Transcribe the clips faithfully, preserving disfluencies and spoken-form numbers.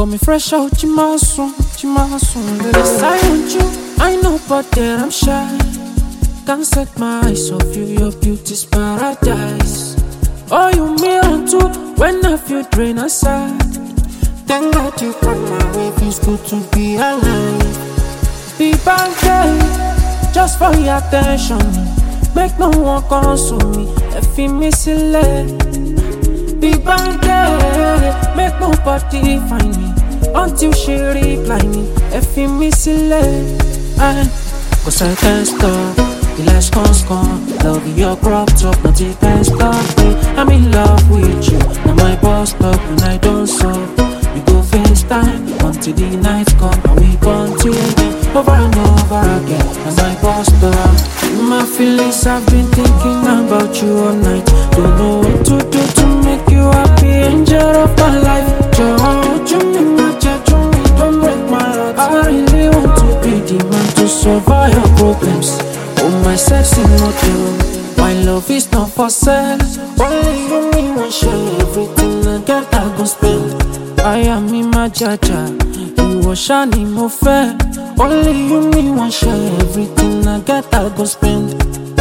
Call me fresh out, Chimasun, Chimasun. Yes, I want you, I know, but there I'm shy. Can't set my eyes off you, your beauty's paradise. Oh, you me on too, when I feel drain aside. Thank God you come my way, feels good to be alive. Be back there, just for your attention. Make no one console me, if you miss it. Be back there, make nobody find me until she reply me, if you miss it. Cause I can't stop, the lights can't come. Love your crop top, nothing can stop me. I'm in love with you, now my boss stop when I don't solve. We go FaceTime until the night come and we continue over and over again. And my boss stop. In my feelings, I've been thinking about you all night. Don't know what to do to make you happy, angel of my life. Don't you mean my judge, don't break my heart. I really want to be the man to solve all your problems. Oh my sexy model, my love is not for sale. Only you me want share everything I get I go spend. I am in my jaja, you was shiny mo fair. Only you me want share everything I get I go spend.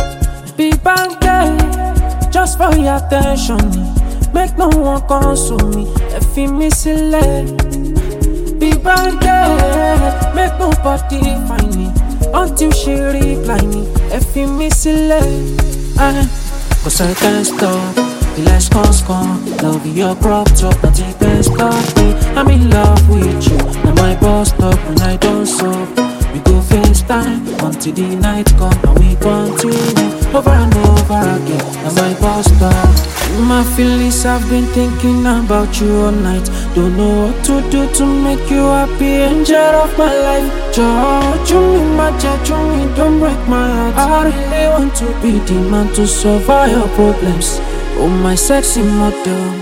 Be back there, just for your attention. Make no one console me, if you miss it. Be back there, make nobody find me until she reply me, if you miss it. Cause I can't stop, the lights can't come. Love your crop top, nothing can stop me. I'm in love with you, now my boss stop when I don't solve. We go FaceTime until the night come and we continue over and over again. And my boss stop. In my feelings, I've been thinking about you all night. Don't know what to do to make you happy, angel of my life. George, you mean my judge, you mean don't break my heart. I really want to be the man to solve all your problems. Oh my sexy model.